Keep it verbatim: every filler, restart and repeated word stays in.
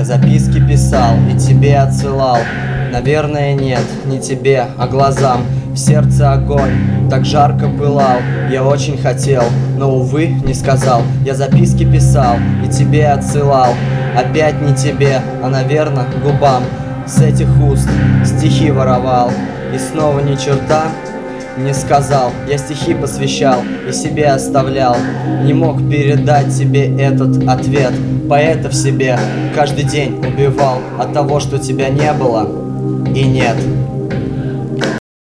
записки писал и тебе отсылал. Наверное, нет, не тебе, а глазам. В сердце огонь, так жарко пылал. Я очень хотел, но, увы, не сказал. Я записки писал и тебе отсылал. Опять не тебе, а, наверно, губам. С этих уст стихи воровал. И снова ни черта не сказал. Я стихи посвящал и себе оставлял. Не мог передать тебе этот ответ. Поэта в себе каждый день убивал от того, что тебя не было и нет.